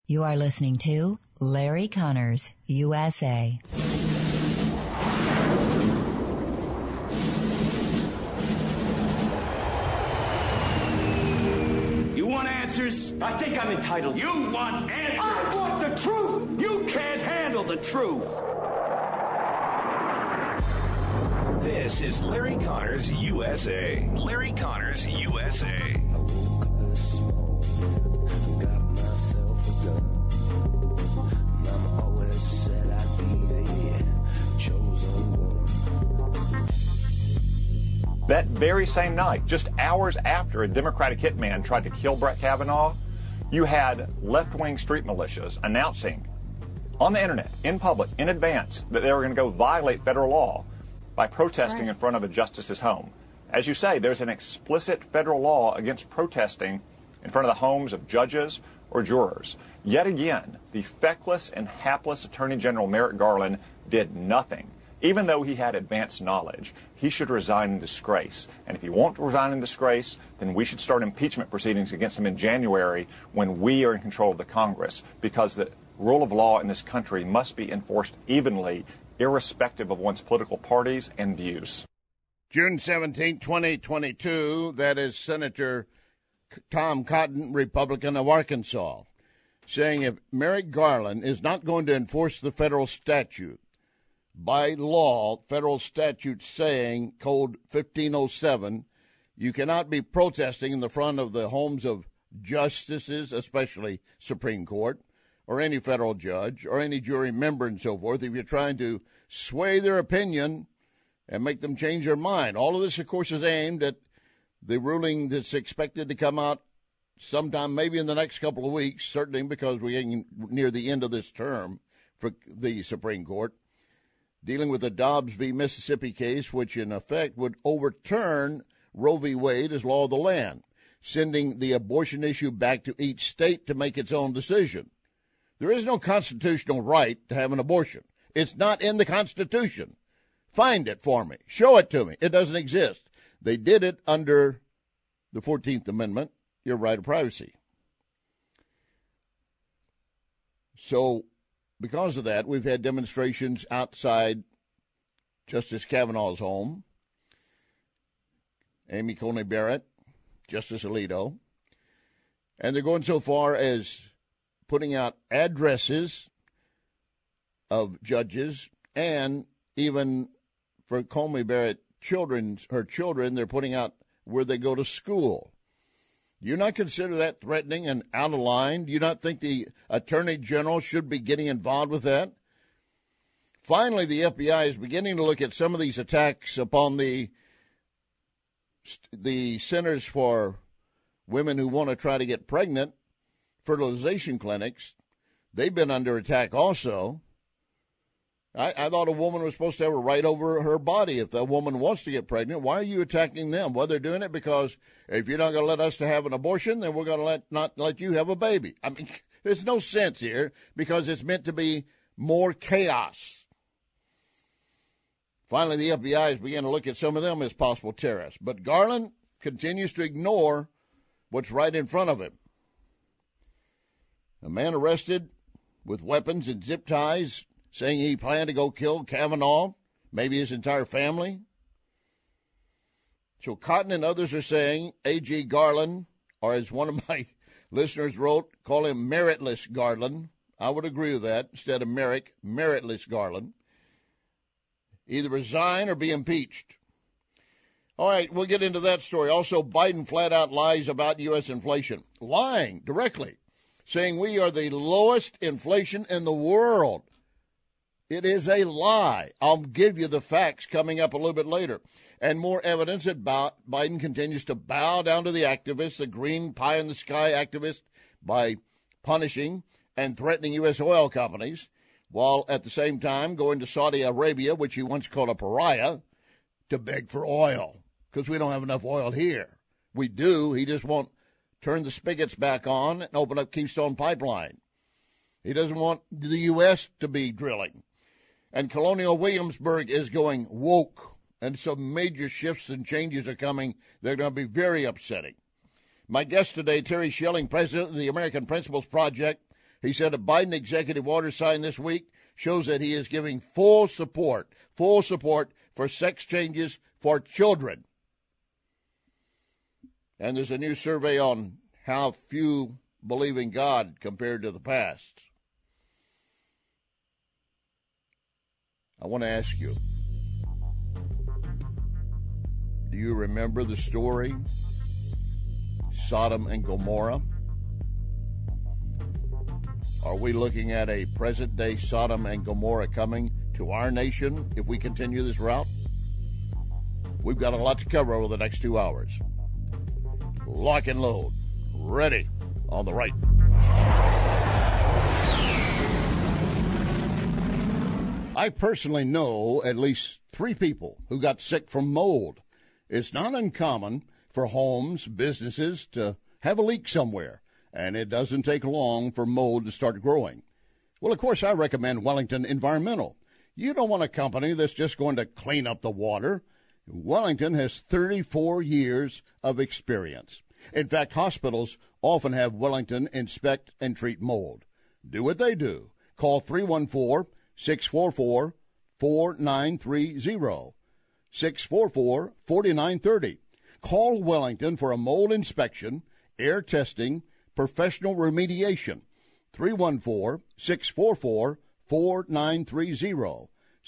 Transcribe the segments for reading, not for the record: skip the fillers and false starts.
You are listening to Larry Connors, USA. You want answers? I think I'm entitled. You want answers? I want the truth! You can't handle the truth! This is Larry Connors, USA. Larry Connors, USA. That very same night, just hours after a Democratic hitman tried to kill Brett Kavanaugh, you had left-wing street militias announcing on the internet, in public, in advance, that they were going to go violate federal law by protesting in front of a justice's home. As you say, there's an explicit federal law against protesting in front of the homes of judges or jurors. Yet again, the feckless and hapless Attorney General Merrick Garland did nothing. Even though he had advanced knowledge, he should resign in disgrace. And if he won't resign in disgrace, then we should start impeachment proceedings against him in January when we are in control of the Congress, because the rule of law in this country must be enforced evenly, irrespective of one's political parties and views. June 17, 2022, that is Senator Tom Cotton, Republican of Arkansas, saying if Merrick Garland is not going to enforce the federal statute, by law, federal statute saying, Code 1507, you cannot be protesting in the front of the homes of justices, especially Supreme Court, or any federal judge, or any jury member and so forth, if you're trying to sway their opinion and make them change their mind. All of this, of course, is aimed at the ruling that's expected to come out sometime maybe in the next couple of weeks, certainly because we're getting near the end of this term for the Supreme Court, dealing with the Dobbs v. Mississippi case, which in effect would overturn Roe v. Wade as law of the land, sending the abortion issue back to each state to make its own decision. There is no constitutional right to have an abortion. It's not in the Constitution. Find it for me. Show it to me. It doesn't exist. They did it under the 14th Amendment, your right of privacy. So, because of that, we've had demonstrations outside Justice Kavanaugh's home, Amy Coney Barrett, Justice Alito, and they're going so far as putting out addresses of judges, and even for Coney Barrett her children, they're putting out where they go to school. Do you not consider that threatening and out of line? Do you not think the Attorney General should be getting involved with that? Finally, the FBI is beginning to look at some of these attacks upon the centers for women who want to try to get pregnant, fertilization clinics. They've been under attack also. I thought a woman was supposed to have a right over her body. If the woman wants to get pregnant, why are you attacking them? Well, they're doing it because if you're not going to let us to have an abortion, then we're going to not let you have a baby. I mean, there's no sense here because it's meant to be more chaos. Finally, the FBI is beginning to look at some of them as possible terrorists. But Garland continues to ignore what's right in front of him. A man arrested with weapons and zip ties, saying he planned to go kill Kavanaugh, maybe his entire family. So Cotton and others are saying A.G. Garland, or as one of my listeners wrote, call him meritless Garland. I would agree with that. Instead of Merrick, meritless Garland. Either resign or be impeached. All right, we'll get into that story. Also, Biden flat out lies about U.S. inflation. Lying directly, saying we are the lowest inflation in the world. It is a lie. I'll give you the facts coming up a little bit later. And more evidence that Biden continues to bow down to the activists, the green pie-in-the-sky activists, by punishing and threatening U.S. oil companies, while at the same time going to Saudi Arabia, which he once called a pariah, to beg for oil, because we don't have enough oil here. We do. He just won't turn the spigots back on and open up Keystone Pipeline. He doesn't want the U.S. to be drilling. And Colonial Williamsburg is going woke, and some major shifts and changes are coming. They're going to be very upsetting. My guest today, Terry Schilling, president of the American Principles Project, He said a Biden executive order signed this week shows that he is giving full support for sex changes for children. And there's a new survey on how few believe in God compared to the past. I want to ask you, do you remember the story, Sodom and Gomorrah? Are we looking at a present-day Sodom and Gomorrah coming to our nation if we continue this route? We've got a lot to cover over the next 2 hours. Lock and load. Ready on the right. I personally know at least 3 people who got sick from mold. It's not uncommon for homes, businesses to have a leak somewhere, and it doesn't take long for mold to start growing. Well, of course, I recommend Wellington Environmental. You don't want a company that's just going to clean up the water. Wellington has 34 years of experience. In fact, hospitals often have Wellington inspect and treat mold. Do what they do. Call 314-644-4930. 644-4930. Call Wellington for a mold inspection, air testing, professional remediation. 314-644-4930.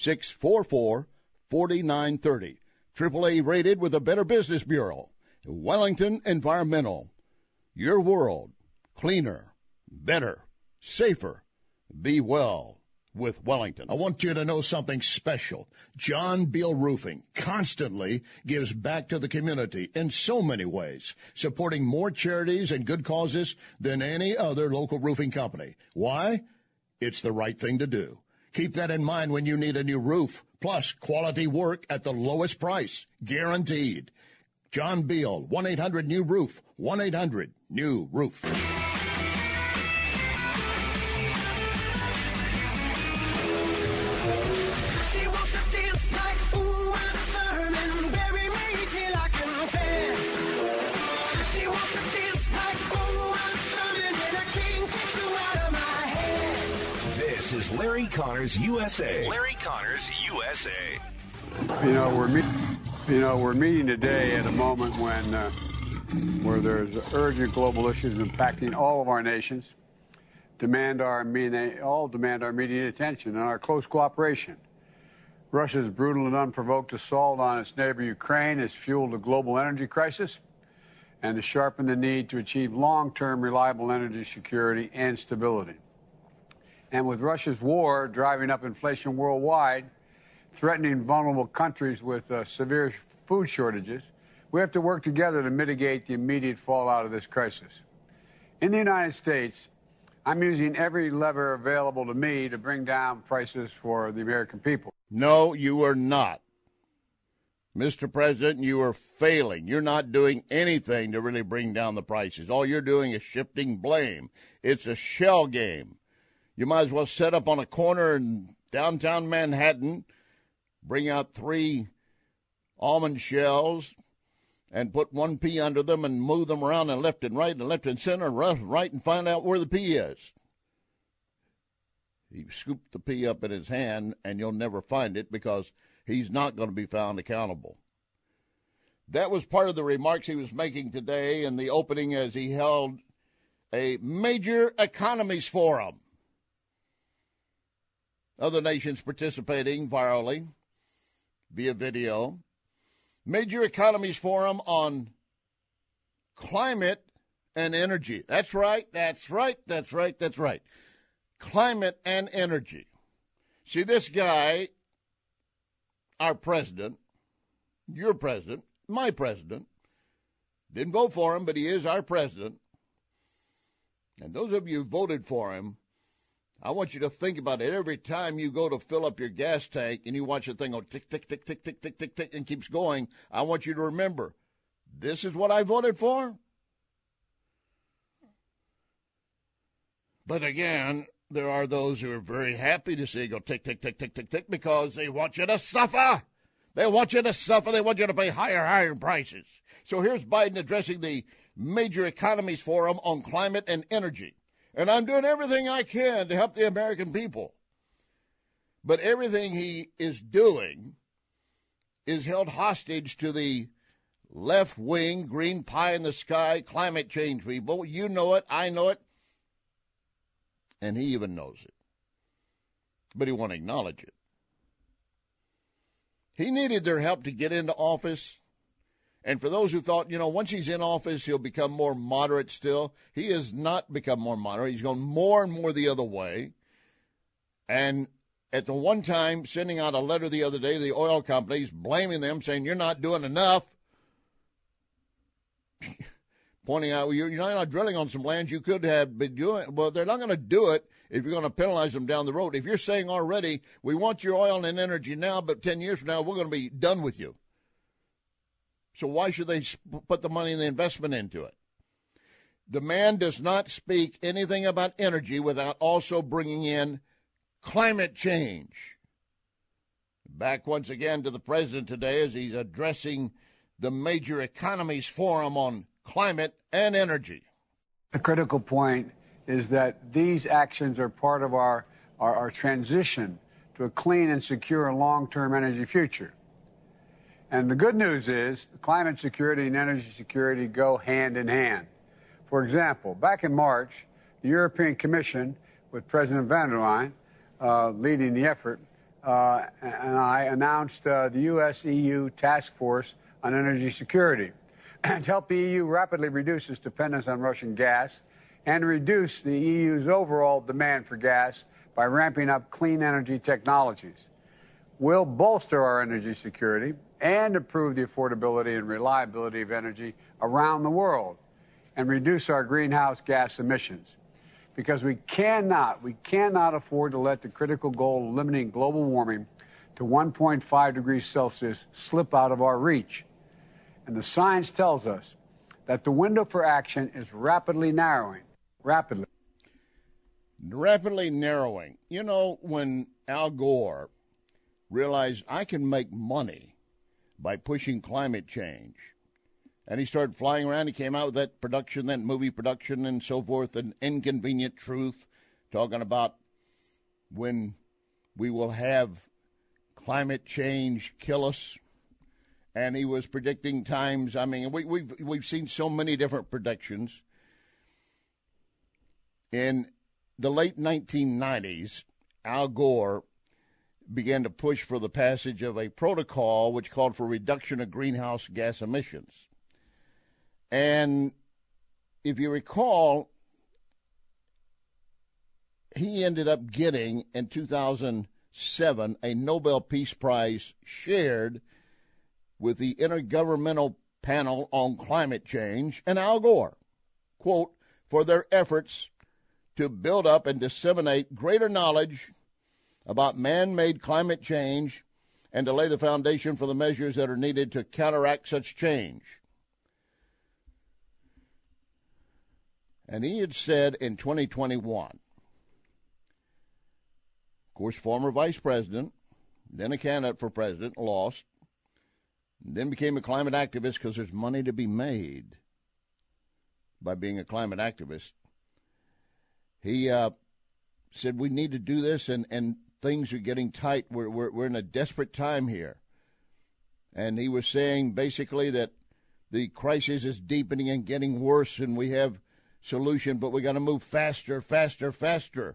644-4930. AAA rated with a Better Business Bureau. Wellington Environmental. Your world. Cleaner. Better. Safer. Be well with Wellington. I want you to know something special. John Beal Roofing constantly gives back to the community in so many ways, supporting more charities and good causes than any other local roofing company. Why? It's the right thing to do. Keep that in mind when you need a new roof, plus quality work at the lowest price, guaranteed. John Beal, 1-800-NEW-ROOF, 1-800-NEW-ROOF. This is Larry Connors USA. Larry Connors USA. We're meeting today at a moment when where there's urgent global issues impacting all of our nations, all demand our immediate attention and our close cooperation. Russia's brutal and unprovoked assault on its neighbor Ukraine has fueled a global energy crisis and has sharpened the need to achieve long-term reliable energy security and stability. And with Russia's war driving up inflation worldwide, threatening vulnerable countries with severe food shortages, we have to work together to mitigate the immediate fallout of this crisis. In the United States, I'm using every lever available to me to bring down prices for the American people. No, you are not. Mr. President, you are failing. You're not doing anything to really bring down the prices. All you're doing is shifting blame. It's a shell game. You might as well set up on a corner in downtown Manhattan, bring out 3 almond shells, and put 1 pea under them and move them around and left and center, right and find out where the pea is. He scooped the pea up in his hand, and you'll never find it because he's not going to be found accountable. That was part of the remarks he was making today in the opening as he held a major economies forum. Other nations participating virally via video. Major Economies Forum on climate and energy. That's right. Climate and energy. See, this guy, our president, your president, my president, didn't vote for him, but he is our president. And those of you who voted for him, I want you to think about it. Every time you go to fill up your gas tank and you watch the thing go tick, tick, tick, tick, tick, tick, tick, tick, and keeps going, I want you to remember, this is what I voted for. But again, there are those who are very happy to see it go tick, tick, tick, tick, tick, tick, because they want you to suffer. They want you to suffer. They want you to pay higher prices. So here's Biden addressing the Major Economies Forum on climate and energy. And I'm doing everything I can to help the American people. But everything he is doing is held hostage to the left-wing, green pie in the sky, climate change people. You know it. I know it. And he even knows it. But he won't acknowledge it. He needed their help to get into office. And for those who thought, once he's in office, he'll become more moderate still, he has not become more moderate. He's gone more and more the other way. And at the one time, sending out a letter the other day to the oil companies, blaming them, saying, you're not doing enough. Pointing out, you're not drilling on some lands you could have been doing. Well, they're not going to do it if you're going to penalize them down the road. If you're saying already, we want your oil and energy now, but 10 years from now, we're going to be done with you. So why should they put the money and the investment into it? The man does not speak anything about energy without also bringing in climate change. Back once again to the president today as he's addressing the major economies forum on climate and energy. The critical point is that these actions are part of our transition to a clean and secure and long-term energy future. And the good news is climate security and energy security go hand in hand. For example, back in March, the European Commission, with President van der Leyen leading the effort, and I announced the U.S.-EU Task Force on Energy Security to help the EU rapidly reduce its dependence on Russian gas and reduce the EU's overall demand for gas by ramping up clean energy technologies. We'll bolster our energy security and improve the affordability and reliability of energy around the world and reduce our greenhouse gas emissions. Because we cannot afford to let the critical goal of limiting global warming to 1.5 degrees Celsius slip out of our reach. And the science tells us that the window for action is rapidly narrowing. Rapidly narrowing. When Al Gore realized I can make money by pushing climate change, and he started flying around, he came out with that production, that movie production and so forth, An Inconvenient Truth, talking about when we will have climate change kill us. And he was predicting times. I mean, we've seen so many different predictions. In the late 1990s, Al Gore began to push for the passage of a protocol which called for reduction of greenhouse gas emissions. And if you recall, he ended up getting, in 2007, a Nobel Peace Prize shared with the Intergovernmental Panel on Climate Change and Al Gore, quote, for their efforts to build up and disseminate greater knowledge about man-made climate change and to lay the foundation for the measures that are needed to counteract such change. And he had said in 2021, of course, former vice president, then a candidate for president, lost, then became a climate activist because there's money to be made by being a climate activist. He said, we need to do this, and things are getting tight. We're in a desperate time here. And he was saying basically that the crisis is deepening and getting worse, and we have solution, but we got to move faster, faster, faster.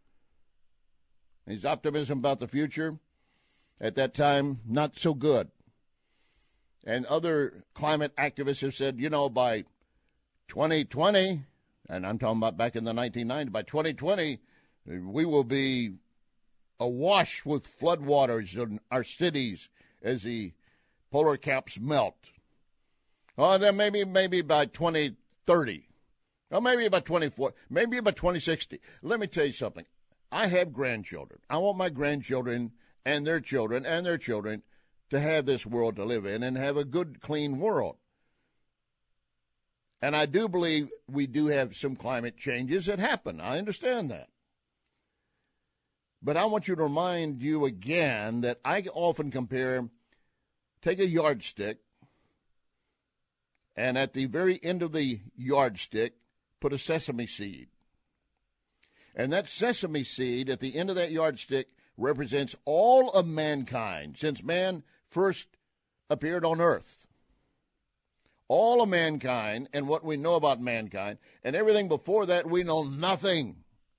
His optimism about the future, at that time, not so good. And other climate activists have said, by 2020, and I'm talking about back in the 1990s, by 2020, we will be awash with floodwaters in our cities as the polar caps melt. Oh, then maybe by 2030. Or maybe by 24, maybe by 2060. Let me tell you something. I have grandchildren. I want my grandchildren and their children and their children to have this world to live in and have a good, clean world. And I do believe we do have some climate changes that happen. I understand that. But I want you to remind you again that I often take a yardstick, and at the very end of the yardstick, put a sesame seed. And that sesame seed at the end of that yardstick represents all of mankind since man first appeared on earth. All of mankind and what we know about mankind, and everything before that we know nothing.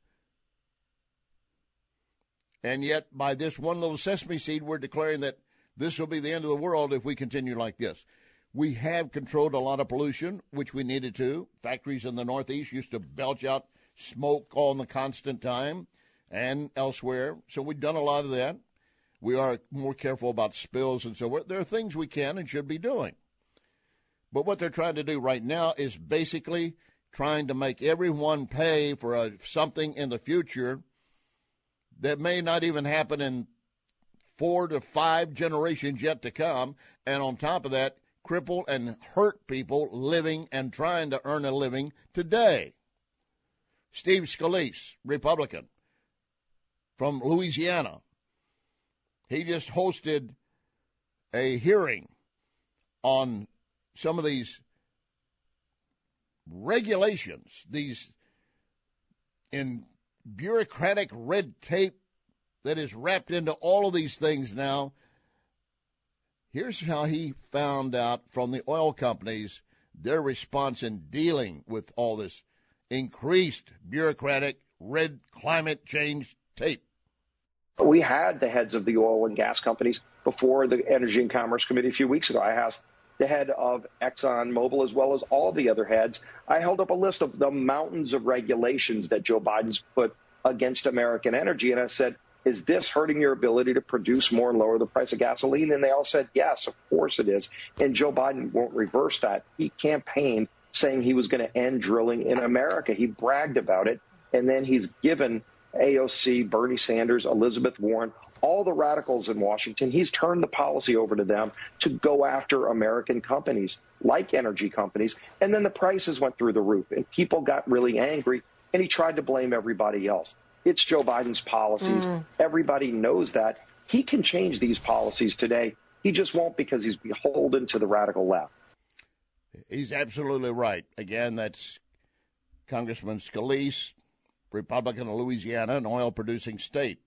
And yet by this one little sesame seed we're declaring that this will be the end of the world if we continue like this. We have controlled a lot of pollution, which we needed to. Factories in the Northeast used to belch out smoke all the constant time and elsewhere. So we've done a lot of that. We are more careful about spills and so forth. There are things we can and should be doing. But what they're trying to do right now is basically trying to make everyone pay for something in the future that may not even happen in 4 to 5 generations yet to come. And on top of that, cripple and hurt people living and trying to earn a living today. Steve Scalise, Republican from Louisiana, he just hosted a hearing on some of these regulations, these in bureaucratic red tape that is wrapped into all of these things now. Here's how he found out from the oil companies their response in dealing with all this increased bureaucratic red climate change tape. We had the heads of the oil and gas companies before the Energy and Commerce Committee a few weeks ago. I asked the head of ExxonMobil as well as all the other heads. I held up a list of the mountains of regulations that Joe Biden's put against American energy, and I said, is this hurting your ability to produce more and lower the price of gasoline? And they all said, yes, of course it is. And Joe Biden won't reverse that. He campaigned saying he was going to end drilling in America. He bragged about it. And then he's given AOC, Bernie Sanders, Elizabeth Warren, all the radicals in Washington, he's turned the policy over to them to go after American companies like energy companies. And then the prices went through the roof and people got really angry and he tried to blame everybody else. It's Joe Biden's policies. Everybody knows that. He can change these policies today. He just won't because he's beholden to the radical left. He's absolutely right. Again, that's Congressman Scalise, Republican of Louisiana, an oil-producing state.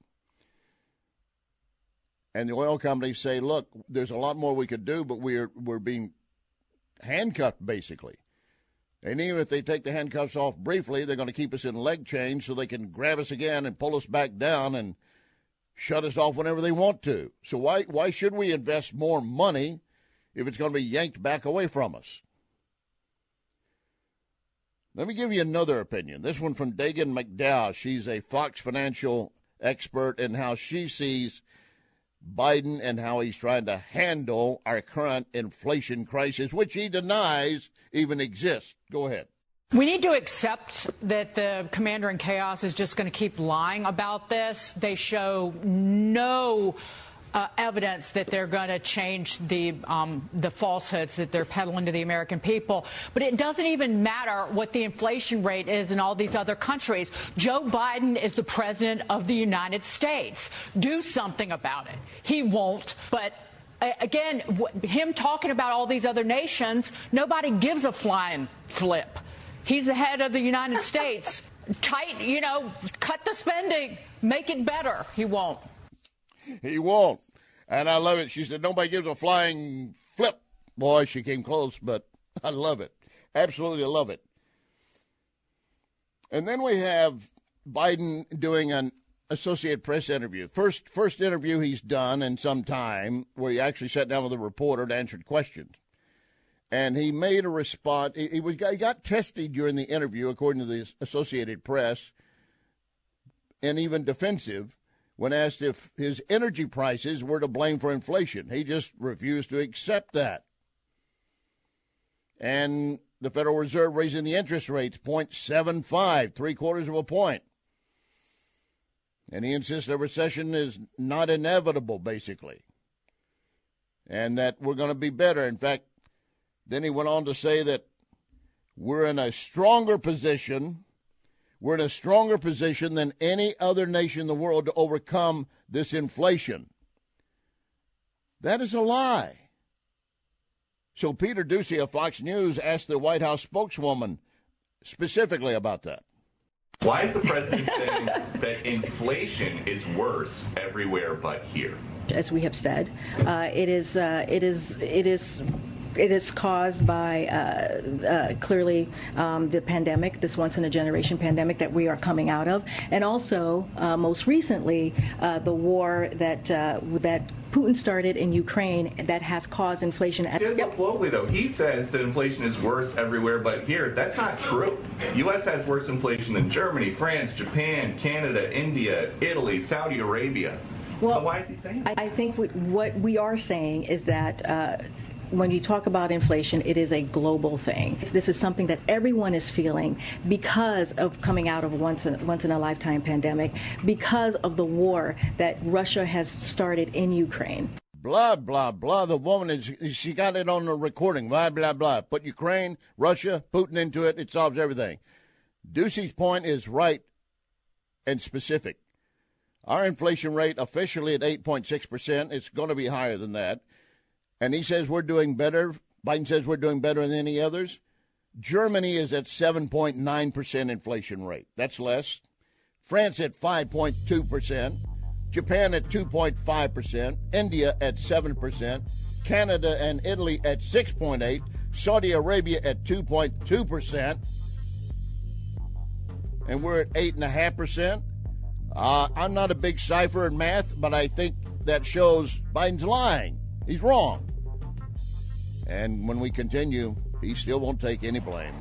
And the oil companies say, look, there's a lot more we could do, but we're being handcuffed, basically. And even if they take the handcuffs off briefly, they're going to keep us in leg chains so they can grab us again and pull us back down and shut us off whenever they want to. So why should we invest more money if it's going to be yanked back away from us? Let me give you another opinion. This one from Dagan McDowell. She's a Fox Financial expert in how she sees Biden and how he's trying to handle our current inflation crisis, which he denies even exists. Go ahead. We need to accept that the commander in chaos is just going to keep lying about this. They show no evidence that they're going to change the falsehoods that they're peddling to the American people. But it doesn't even matter what the inflation rate is in all these other countries. Joe Biden is the president of the United States. Do something about it. He won't. But again, him talking about all these other nations, nobody gives a flying flip. He's the head of the United States. Cut the spending, make it better. He won't. He won't. And I love it. She said, nobody gives a flying flip. Boy, she came close, but I love it. Absolutely love it. And then we have Biden doing an Associated Press interview. First interview he's done in some time where he actually sat down with a reporter to answer questions. And he made a response. He got tested during the interview, according to the Associated Press, and even defensive when asked if his energy prices were to blame for inflation. He just refused to accept that. And the Federal Reserve raising the interest rates 0.75, 0.75 of a point. And he insists a recession is not inevitable, basically, and that we're going to be better. In fact, then he went on to say that we're in a stronger position. We're in a stronger position than any other nation in the world to overcome this inflation. That is a lie. So Peter Doocy of Fox News asked the White House spokeswoman specifically about that. Why is the president saying that inflation is worse everywhere but here? As we have said, it is caused by clearly the pandemic, this once-in-a-generation pandemic that we are coming out of, and also most recently the war that Putin started in Ukraine that has caused inflation. Globally, though, he says that inflation is worse everywhere but here. That's not true. The U.S. has worse inflation than Germany, France, Japan, Canada, India, Italy, Saudi Arabia. Well, so why is he saying that? I think what we are saying is that when you talk about inflation, it is a global thing. This is something that everyone is feeling because of coming out of a once-in-a-lifetime pandemic, because of the war that Russia has started in Ukraine. Blah, blah, blah. The woman, she got it on the recording. Blah, blah, blah. Put Ukraine, Russia, Putin into it. It solves everything. Ducey's point is right and specific. Our inflation rate officially at 8.6%. It's going to be higher than that. And he says we're doing better. Biden says we're doing better than any others. Germany is at 7.9% inflation rate. That's less. France at 5.2%. Japan at 2.5%. India at 7%. Canada and Italy at 6.8%. Saudi Arabia at 2.2%. And we're at 8.5%. I'm not a big cipher in math, but I think that shows Biden's lying. He's wrong. And when we continue, he still won't take any blame.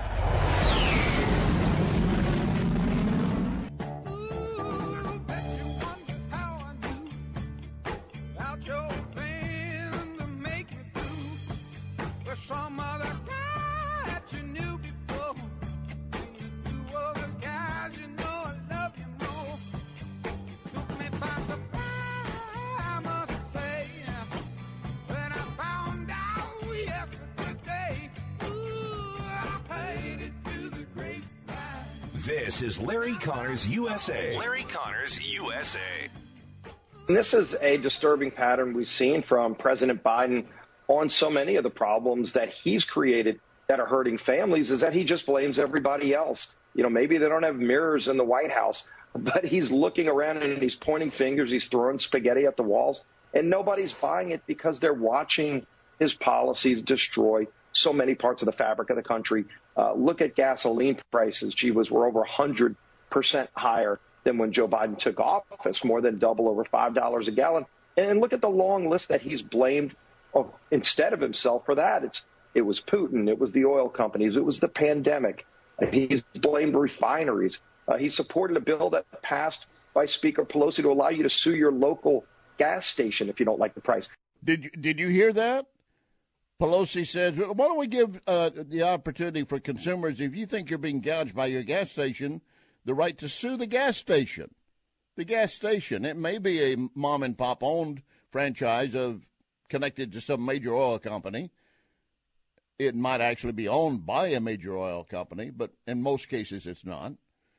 This is Larry Connors USA. Larry Connors USA. And this is a disturbing pattern we've seen from President Biden on so many of the problems that he's created that are hurting families, is that he just blames everybody else. You know, maybe they don't have mirrors in the White House, but he's looking around and he's pointing fingers, he's throwing spaghetti at the walls, and nobody's buying it because they're watching his policies destroy so many parts of the fabric of the country. Look at gasoline prices. Gee whiz, we're over 100% higher than when Joe Biden took office, more than double, over $5 a gallon. And look at the long list that he's blamed instead of himself for that. It was Putin. It was the oil companies. It was the pandemic. He's blamed refineries. He supported a bill that passed by Speaker Pelosi to allow you to sue your local gas station if you don't like the price. Did you hear that? Pelosi says, why don't we give the opportunity for consumers, if you think you're being gouged by your gas station, the right to sue the gas station. The gas station. It may be a mom-and-pop owned franchise connected to some major oil company. It might actually be owned by a major oil company, but in most cases it's not.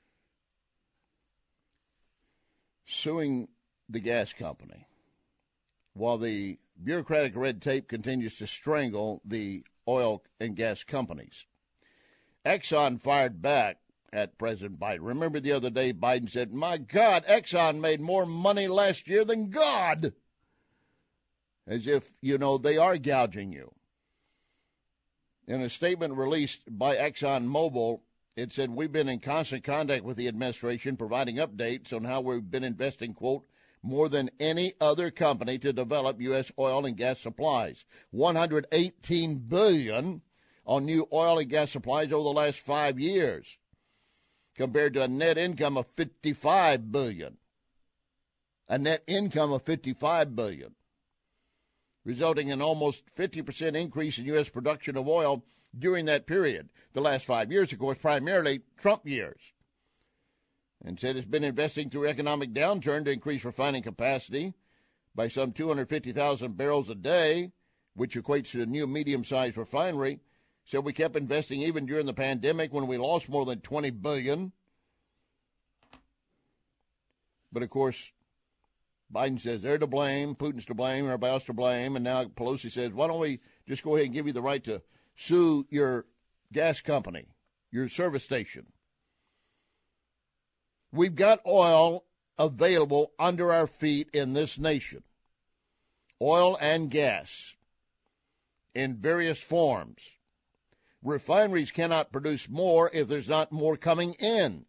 Suing the gas company while the bureaucratic red tape continues to strangle the oil and gas companies. Exxon fired back at President Biden. Remember the other day Biden said, my God, Exxon made more money last year than God. As if, they are gouging you. In a statement released by ExxonMobil, it said, we've been in constant contact with the administration, providing updates on how we've been investing, quote, more than any other company to develop U.S. oil and gas supplies. $118 billion on new oil and gas supplies over the last 5 years, compared to a net income of $55 billion. A net income of $55 billion, resulting in almost 50% increase in U.S. production of oil during that period. The last 5 years, of course, primarily Trump years. And said it's been investing through economic downturn to increase refining capacity by some 250,000 barrels a day, which equates to a new medium-sized refinery. Said we kept investing even during the pandemic when we lost more than $20 billion. But, of course, Biden says they're to blame, Putin's to blame, everybody else to blame, and now Pelosi says, why don't we just go ahead and give you the right to sue your gas company, your service station. We've got oil available under our feet in this nation. Oil and gas in various forms. Refineries cannot produce more if there's not more coming in.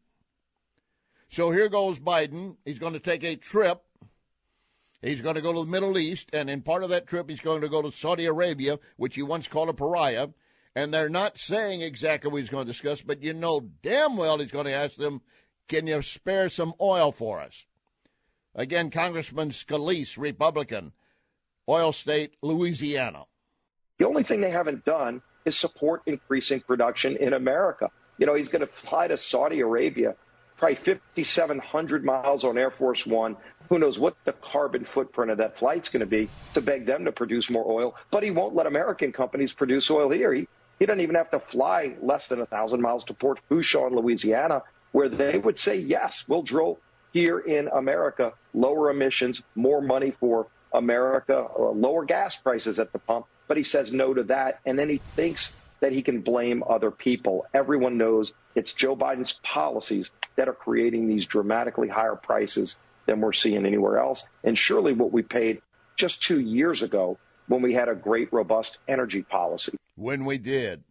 So here goes Biden. He's going to take a trip. He's going to go to the Middle East, and in part of that trip, he's going to go to Saudi Arabia, which he once called a pariah. And they're not saying exactly what he's going to discuss, but you know damn well he's going to ask them, can you spare some oil for us? Again, Congressman Scalise, Republican, oil state, Louisiana. The only thing they haven't done is support increasing production in America. You know, he's going to fly to Saudi Arabia, probably 5,700 miles on Air Force One. Who knows what the carbon footprint of that flight's going to be to beg them to produce more oil. But he won't let American companies produce oil here. He doesn't even have to fly less than 1,000 miles to Port Fourchon in Louisiana, where they would say, yes, we'll drill here in America, lower emissions, more money for America, lower gas prices at the pump. But he says no to that. And then he thinks that he can blame other people. Everyone knows it's Joe Biden's policies that are creating these dramatically higher prices than we're seeing anywhere else. And surely what we paid just 2 years ago when we had a great, robust energy policy. When we did.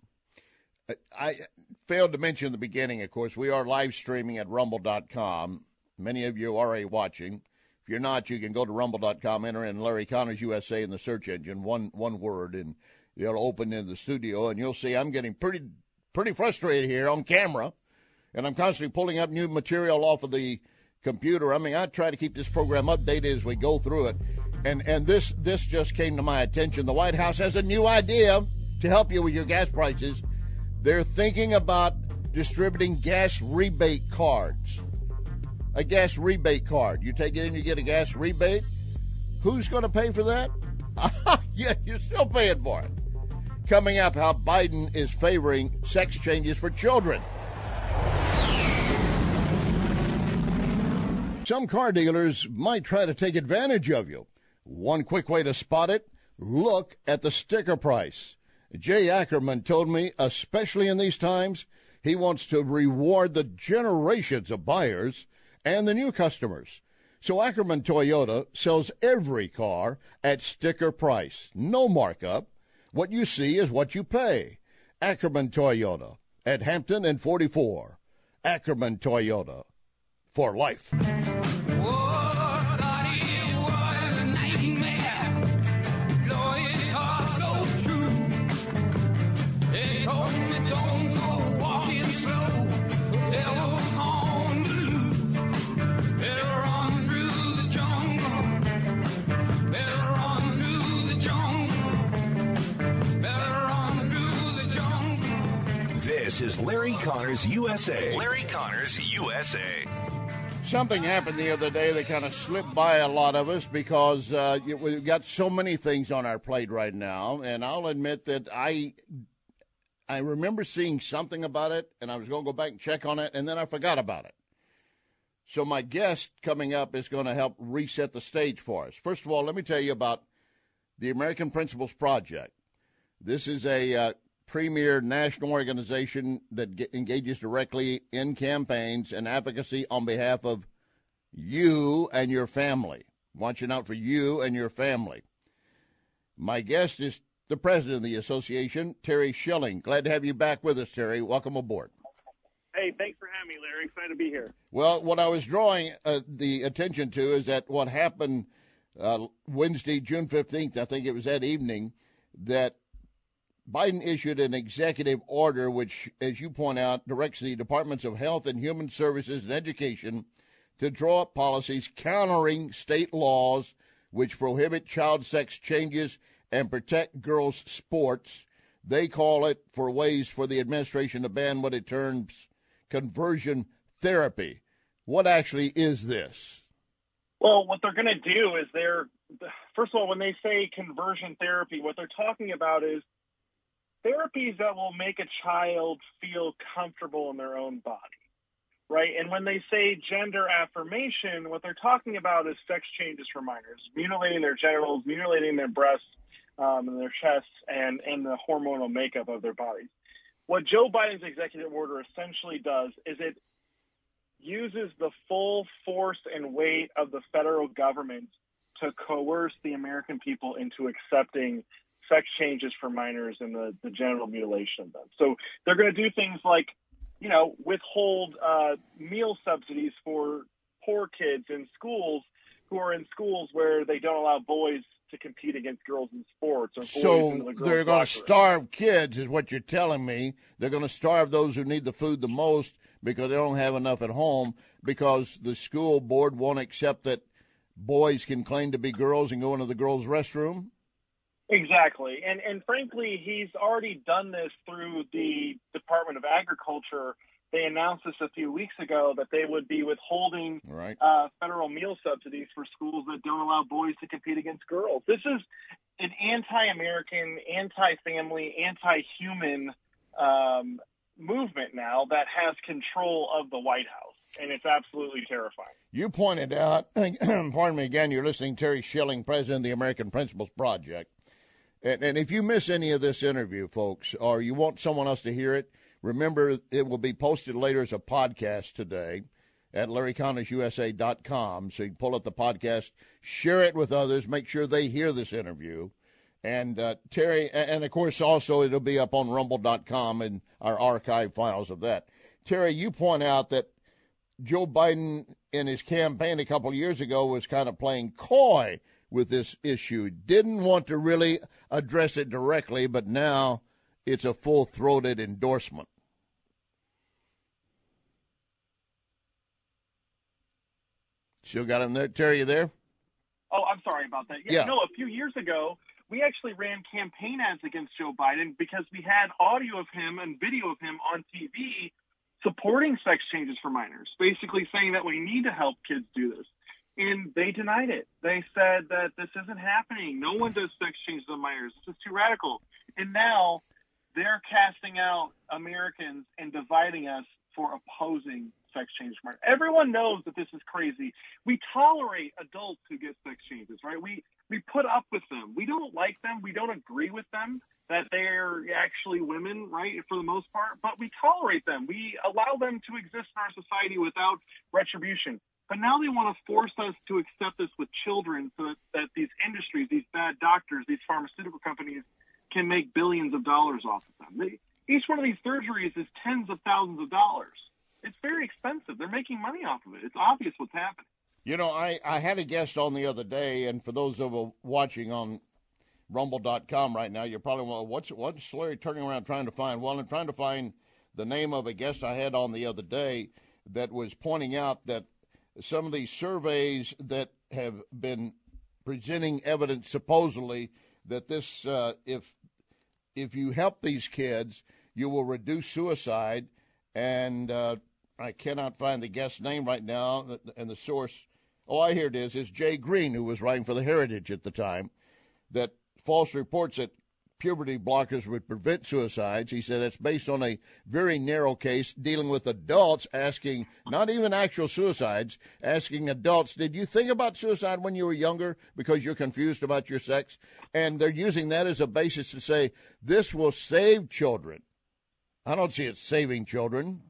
I failed to mention in the beginning, of course, we are live streaming at rumble.com. Many of you are already watching. If you're not, you can go to rumble.com, enter in Larry Connors USA in the search engine, one word, and it'll open in the studio, and you'll see I'm getting pretty frustrated here on camera, and I'm constantly pulling up new material off of the computer. I mean, I try to keep this program updated as we go through it, and this just came to my attention. The White House has a new idea to help you with your gas prices. They're thinking about distributing gas rebate cards. A gas rebate card. You take it in, you get a gas rebate. Who's going to pay for that? Yeah, you're still paying for it. Coming up, how Biden is favoring sex changes for children. Some car dealers might try to take advantage of you. One quick way to spot it, look at the sticker price. Jay Ackerman told me, especially in these times, he wants to reward the generations of buyers and the new customers. So Ackerman Toyota sells every car at sticker price. No markup. What you see is what you pay. Ackerman Toyota at Hampton and 44. Ackerman Toyota for life. This is Larry Connors USA. Larry Connors USA. Something happened the other day that kind of slipped by a lot of us because we've got so many things on our plate right now. And I'll admit that I remember seeing something about it, and I was going to go back and check on it, and then I forgot about it. So my guest coming up is going to help reset the stage for us. First of all, let me tell you about the American Principles Project. This is a premier national organization that engages directly in campaigns and advocacy on behalf of you and your family. Watching out for you and your family. My guest is the president of the association, Terry Schilling. Glad to have you back with us, Terry. Welcome aboard. Hey, thanks for having me, Larry. Excited to be here. Well, what I was drawing the attention to is that what happened Wednesday, June 15th, I think it was that evening, that Biden issued an executive order which, as you point out, directs the Departments of Health and Human Services and Education to draw up policies countering state laws which prohibit child sex changes and protect girls' sports. They call it for ways for the administration to ban what it terms conversion therapy. What actually is this? Well, what they're going to do is first of all, when they say conversion therapy, what they're talking about is therapies that will make a child feel comfortable in their own body, right? And when they say gender affirmation, what they're talking about is sex changes for minors, mutilating their genitals, mutilating their breasts and their chests, and the hormonal makeup of their bodies. What Joe Biden's executive order essentially does is it uses the full force and weight of the federal government to coerce the American people into accepting sex changes for minors and the genital mutilation of them. So they're going to do things like, withhold meal subsidies for poor kids in schools who are in schools where they don't allow boys to compete against girls in sports. Or so they're going to starve kids is what you're telling me. They're going to starve those who need the food the most because they don't have enough at home, because the school board won't accept that boys can claim to be girls and go into the girls' restroom? Exactly. And frankly, he's already done this through the Department of Agriculture. They announced this a few weeks ago that they would be withholding federal meal subsidies for schools that don't allow boys to compete against girls. This is an anti-American, anti-family, anti-human movement now that has control of the White House, and it's absolutely terrifying. You pointed out, pardon me again, you're listening to Terry Schilling, president of the American Principles Project. And if you miss any of this interview, folks, or you want someone else to hear it, remember it will be posted later as a podcast today at LarryConnersUSA.com. So you can pull up the podcast, share it with others, make sure they hear this interview. And Terry, and of course also it'll be up on Rumble.com and our archive files of that. Terry, you point out that Joe Biden in his campaign a couple years ago was kind of playing coy with this issue, didn't want to really address it directly, but now it's a full-throated endorsement. Still got him there? Terry, you there? Oh, I'm sorry about that. Yeah. No, a few years ago, we actually ran campaign ads against Joe Biden because we had audio of him and video of him on TV supporting sex changes for minors, basically saying that we need to help kids do this. And they denied it. They said that this isn't happening. No one does sex changes on minors. This is too radical. And now they're casting out Americans and dividing us for opposing sex changes for minors. Everyone knows that this is crazy. We tolerate adults who get sex changes, right? We put up with them. We don't like them. We don't agree with them that they're actually women, right, for the most part. But we tolerate them. We allow them to exist in our society without retribution. But now they want to force us to accept this with children so that these industries, these bad doctors, these pharmaceutical companies can make billions of dollars off of them. Each one of these surgeries is tens of thousands of dollars. It's very expensive. They're making money off of it. It's obvious what's happening. You know, I had a guest on the other day, and for those of you watching on Rumble.com right now, you're probably wondering, what's Larry turning around trying to find? Well, I'm trying to find the name of a guest I had on the other day that was pointing out that some of these surveys that have been presenting evidence supposedly that this, if you help these kids, you will reduce suicide. And I cannot find the guest's name right now and the source. Oh, I hear it is. It's Jay Green, who was writing for the Heritage at the time, that false reports that puberty blockers would prevent suicides. He said that's based on a very narrow case dealing with adults asking, not even actual suicides, asking adults, did you think about suicide when you were younger because you're confused about your sex? And they're using that as a basis to say this will save children. I don't see it saving children.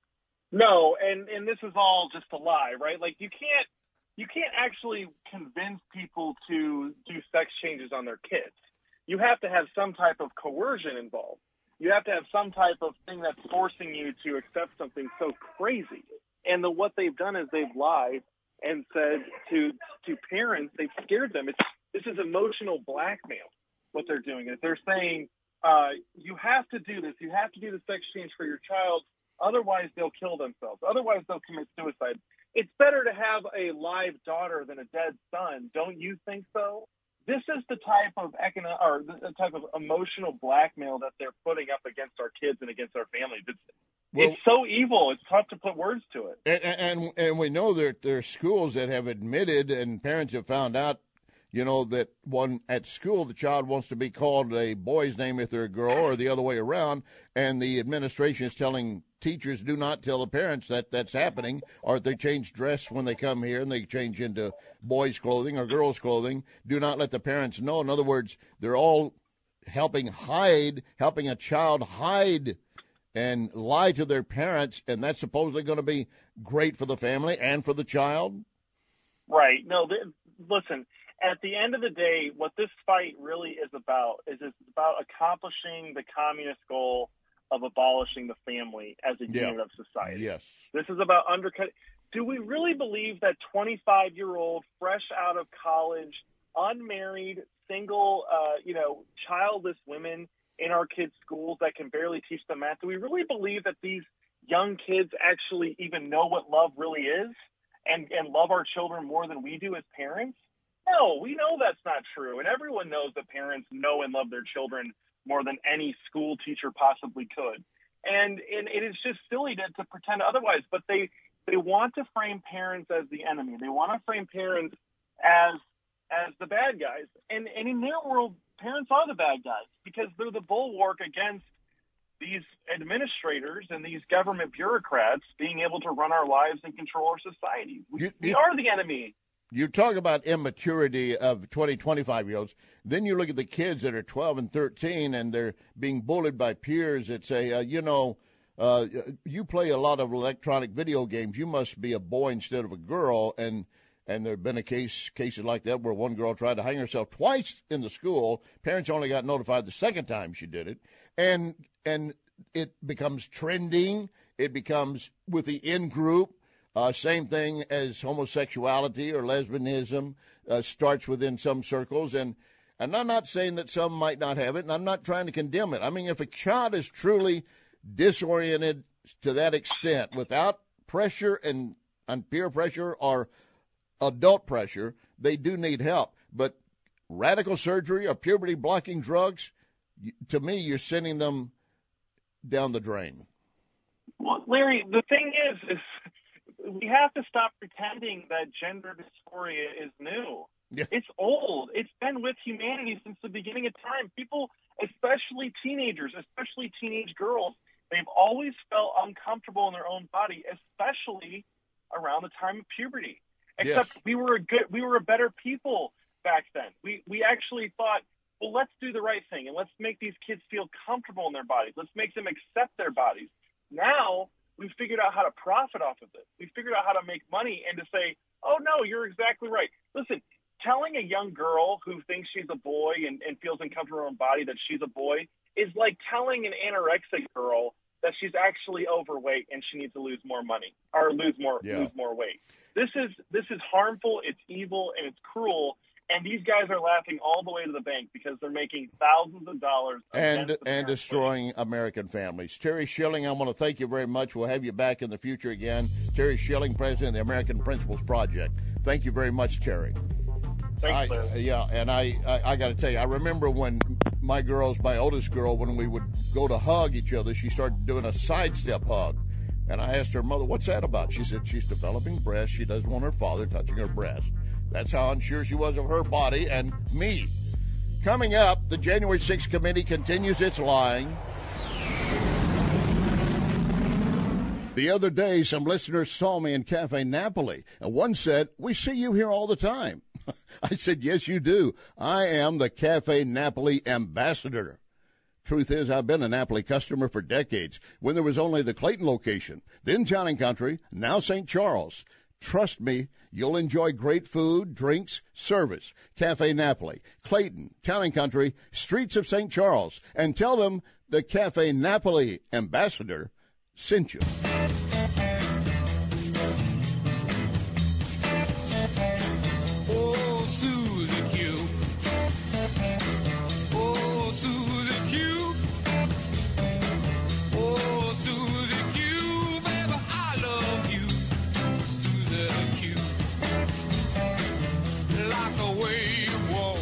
No, and this is all just a lie, right? Like you can't actually convince people to do sex changes on their kids. You have to have some type of coercion involved. You have to have some type of thing that's forcing you to accept something so crazy. And what they've done is they've lied and said to parents, they've scared them. This is emotional blackmail, what they're doing. Is they're saying, you have to do this. You have to do the sex change for your child. Otherwise, they'll kill themselves. Otherwise, they'll commit suicide. It's better to have a live daughter than a dead son. Don't you think so? This is the type of the type of emotional blackmail that they're putting up against our kids and against our families. It's so evil. It's tough to put words to it. And we know that there are schools that have admitted, and parents have found out, you know, that one at school, the child wants to be called a boy's name if they're a girl or the other way around. And the administration is telling teachers, do not tell the parents that that's happening, or if they change dress when they come here and they change into boys' clothing or girls' clothing, do not let the parents know. In other words, they're all helping a child hide and lie to their parents, and that's supposedly going to be great for the family and for the child? Right. No, listen, at the end of the day, what this fight really is about is it's about accomplishing the communist goal of abolishing the family as a unit of society. Yes. This is about undercutting. Do we really believe that 25-year-old, fresh out of college, unmarried, single, childless women in our kids' schools that can barely teach them math, do we really believe that these young kids actually even know what love really is and love our children more than we do as parents? No, we know that's not true. And everyone knows that parents know and love their children more than any school teacher possibly could. And it is just silly to pretend otherwise. But they want to frame parents as the enemy. They want to frame parents as the bad guys. And in their world, parents are the bad guys because they're the bulwark against these administrators and these government bureaucrats being able to run our lives and control our society. We are the enemy. You talk about immaturity of 20, 25-year-olds. Then you look at the kids that are 12 and 13, and they're being bullied by peers that say, you play a lot of electronic video games. You must be a boy instead of a girl. And there have been cases like that where one girl tried to hang herself twice in the school. Parents only got notified the second time she did it. And it becomes trending. It becomes with the in-group. Same thing as homosexuality or lesbianism starts within some circles. And I'm not saying that some might not have it, and I'm not trying to condemn it. I mean, if a child is truly disoriented to that extent without pressure and peer pressure or adult pressure, they do need help. But radical surgery or puberty-blocking drugs, to me, you're sending them down the drain. Well, Larry, the thing is we have to stop pretending that gender dysphoria is new. Yeah. It's old. It's been with humanity since the beginning of time. People, especially teenagers, especially teenage girls, they've always felt uncomfortable in their own body, especially around the time of puberty. Except we were a better people back then. We actually thought, well, let's do the right thing and let's make these kids feel comfortable in their bodies. Let's make them accept their bodies. Now we've figured out how to profit off of it. We've figured out how to make money and to say, oh, no, you're exactly right. Listen, telling a young girl who thinks she's a boy and feels uncomfortable in her own body that she's a boy is like telling an anorexic girl that she's actually overweight and she needs to lose more money or lose more weight. This is harmful, it's evil, and it's cruel. And these guys are laughing all the way to the bank because they're making thousands of dollars and destroying American families. Terry Schilling, I want to thank you very much. We'll have you back in the future again. Terry Schilling, president of the American Principles Project. Thank you very much, Terry. Thanks, Larry. Yeah, and I got to tell you, I remember when my oldest girl, when we would go to hug each other, she started doing a sidestep hug. And I asked her mother, what's that about? She said she's developing breasts. She doesn't want her father touching her breast. That's how unsure she was of her body and me. Coming up, the January 6th committee continues its lying. The other day, some listeners saw me in Cafe Napoli, and one said, we see you here all the time. I said, yes, you do. I am the Cafe Napoli ambassador. Truth is, I've been a Napoli customer for decades, when there was only the Clayton location, then Town & Country, now St. Charles. Trust me, you'll enjoy great food, drinks, service. Cafe Napoli, Clayton, Town & Country, streets of St. Charles. And tell them the Cafe Napoli ambassador sent you. Oh, Susie Q. Oh, Susie Q. Oh, Susie Q. Baby, I love you. Susie Q. Like the way you walk.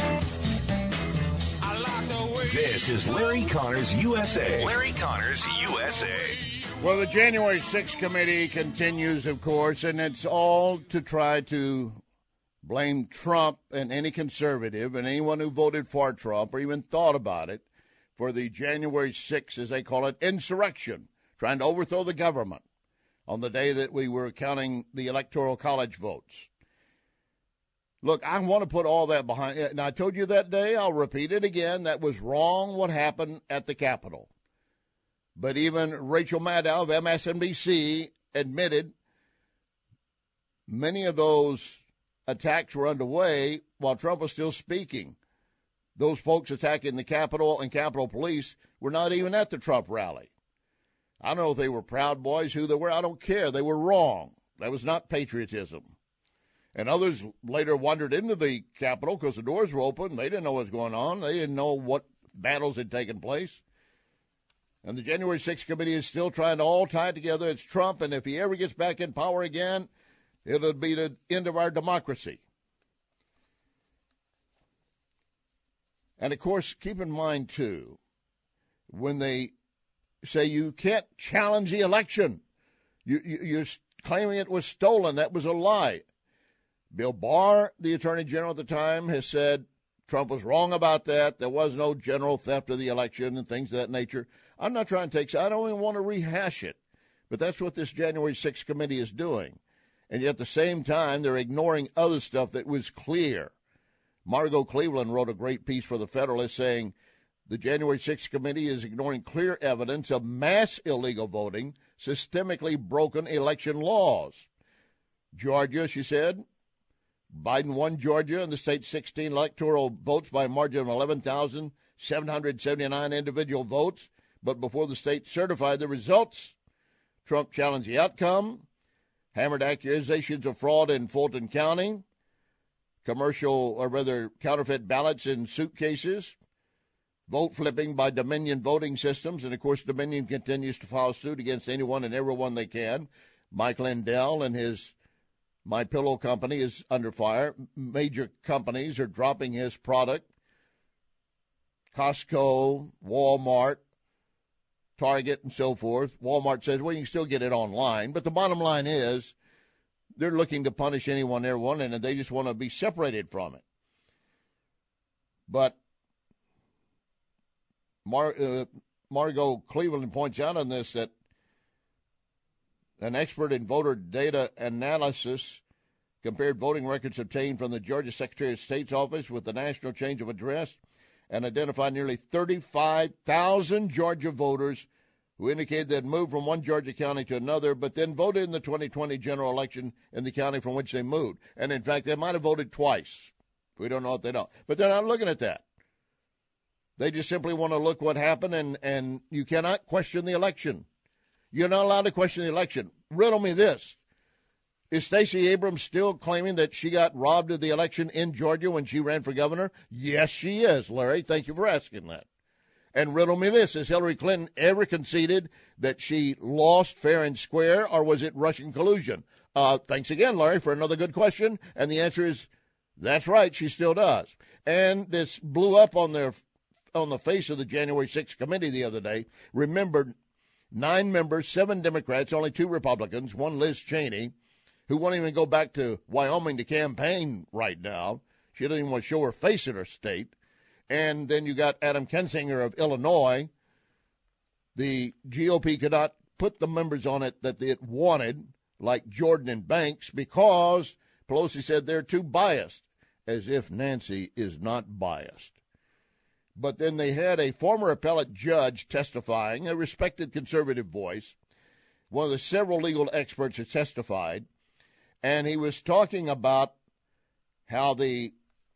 I like the way. This is Larry Connors USA. Larry Connors USA. Well, the January 6th committee continues, of course, and it's all to try to blame Trump and any conservative and anyone who voted for Trump or even thought about it for the January 6th, as they call it, insurrection, trying to overthrow the government on the day that we were counting the Electoral College votes. Look, I want to put all that behind. And I told you that day, I'll repeat it again, that was wrong what happened at the Capitol. But even Rachel Maddow of MSNBC admitted many of those attacks were underway while Trump was still speaking. Those folks attacking the Capitol and Capitol Police were not even at the Trump rally. I don't know if they were Proud Boys, who they were. I don't care. They were wrong. That was not patriotism. And others later wandered into the Capitol because the doors were open. They didn't know what was going on. They didn't know what battles had taken place. And the January 6th committee is still trying to all tie it together. It's Trump, and if he ever gets back in power again, it'll be the end of our democracy. And, of course, keep in mind, too, when they say you can't challenge the election, you're claiming it was stolen. That was a lie. Bill Barr, the Attorney General at the time, has said Trump was wrong about that. There was no general theft of the election and things of that nature. I'm not trying to I don't even want to rehash it. But that's what this January 6th committee is doing. And yet at the same time, they're ignoring other stuff that was clear. Margot Cleveland wrote a great piece for The Federalist saying the January 6th committee is ignoring clear evidence of mass illegal voting, systemically broken election laws. Georgia, she said, Biden won Georgia in the state's 16 electoral votes by a margin of 11,779 individual votes. But before the state certified the results, Trump challenged the outcome, hammered accusations of fraud in Fulton County, counterfeit ballots in suitcases, vote flipping by Dominion voting systems. And, of course, Dominion continues to file suit against anyone and everyone they can. Mike Lindell and his My Pillow company is under fire. Major companies are dropping his product. Costco, Walmart, Target, and so forth. Walmart says, well, you can still get it online. But the bottom line is they're looking to punish anyone, everyone, and they just want to be separated from it. But Margot Cleveland points out on this that an expert in voter data analysis compared voting records obtained from the Georgia Secretary of State's office with the national change of address and identified nearly 35,000 Georgia voters who indicated they had moved from one Georgia county to another, but then voted in the 2020 general election in the county from which they moved. And, in fact, they might have voted twice. We don't know if they don't. But they're not looking at that. They just simply want to look what happened, and you cannot question the election. You're not allowed to question the election. Riddle me this. Is Stacey Abrams still claiming that she got robbed of the election in Georgia when she ran for governor? Yes, she is, Larry. Thank you for asking that. And riddle me this. Has Hillary Clinton ever conceded that she lost fair and square, or was it Russian collusion? Thanks again, Larry, for another good question. And the answer is, that's right, she still does. And this blew up on the face of the January 6th committee the other day. Remember, 9 members, 7 Democrats, only 2 Republicans, one Liz Cheney, who won't even go back to Wyoming to campaign right now. She doesn't even want to show her face in her state. And then you got Adam Kinzinger of Illinois. The GOP could not put the members on it that it wanted, like Jordan and Banks, because Pelosi said they're too biased, as if Nancy is not biased. But then they had a former appellate judge testifying, a respected conservative voice, one of the several legal experts who testified, and he was talking about how the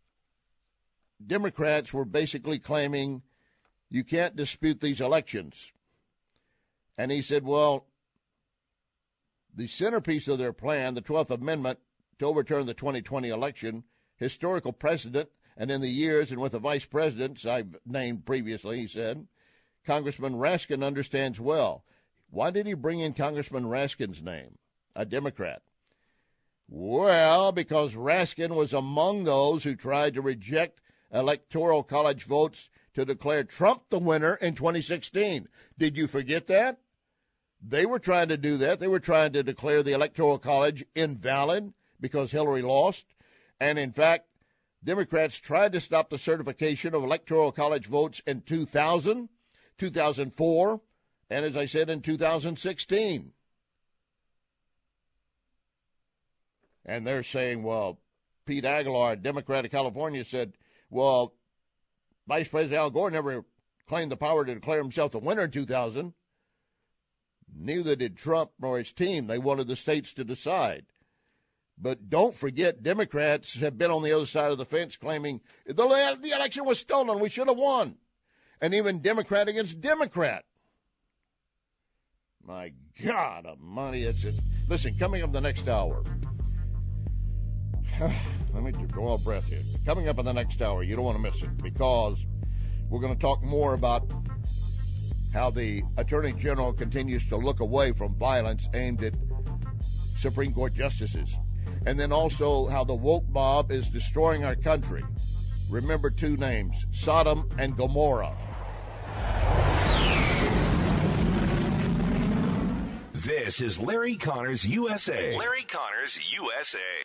Democrats were basically claiming you can't dispute these elections. And he said, well, the centerpiece of their plan, the 12th Amendment to overturn the 2020 election, historical precedent, and in the years and with the vice presidents I've named previously, he said, Congressman Raskin understands well. Why did he bring in Congressman Raskin's name, a Democrat? Well, because Raskin was among those who tried to reject Electoral College votes to declare Trump the winner in 2016. Did you forget that? They were trying to do that. They were trying to declare the Electoral College invalid because Hillary lost. And, in fact, Democrats tried to stop the certification of Electoral College votes in 2000, 2004, and, as I said, in 2016. And they're saying, well, Pete Aguilar, Democrat of California, said, well, Vice President Al Gore never claimed the power to declare himself the winner in 2000. Neither did Trump nor his team. They wanted the states to decide. But don't forget, Democrats have been on the other side of the fence claiming the election was stolen. We should have won. And even Democrat against Democrat. My God almighty, it's it. Listen, coming up the next hour. Let me draw a breath here. Coming up in the next hour, you don't want to miss it, because we're going to talk more about how the Attorney General continues to look away from violence aimed at Supreme Court justices. And then also how the woke mob is destroying our country. Remember two names, Sodom and Gomorrah. This is Larry Connors USA. Larry Connors USA.